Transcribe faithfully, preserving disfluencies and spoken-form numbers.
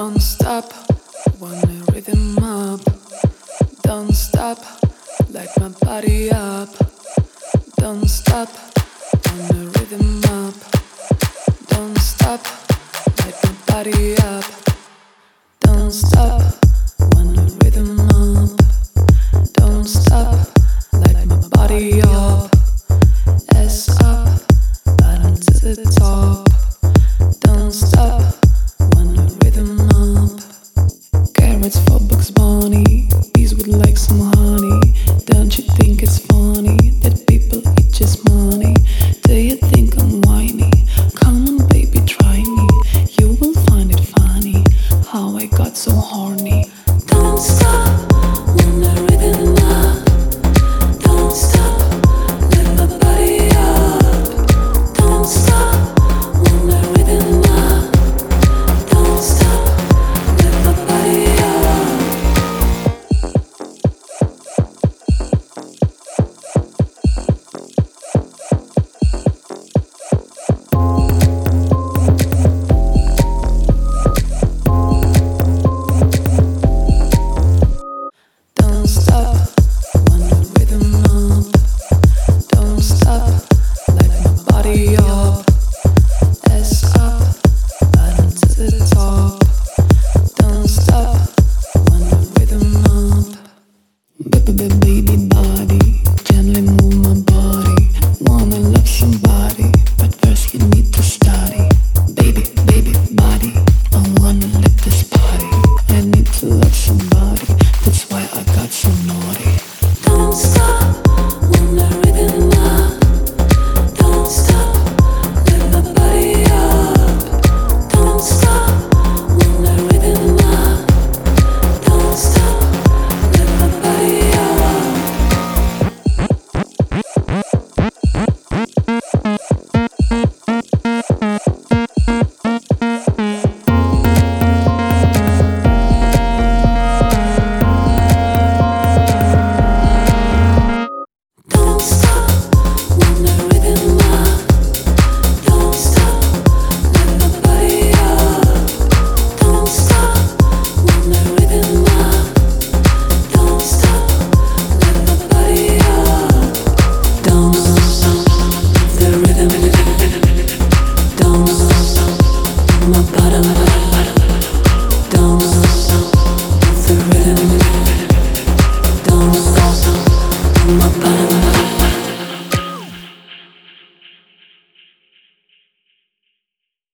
Don't stop, wanna rhythm up. Don't stop, light my body up. Don't stop, wanna rhythm up. Don't stop, light my body up. Don't stop, wanna rhythm up. Don't stop, light my body up. Ass up, bottom to the top. Don't stop, wanna rhythm up. Carrots for Bugs Bunny, bees would like some honey. Don't you think it's funny that people eat just money? Do you think I'm whiny? Come on baby, try me. You will find it funny how I got so horny. Don't stop.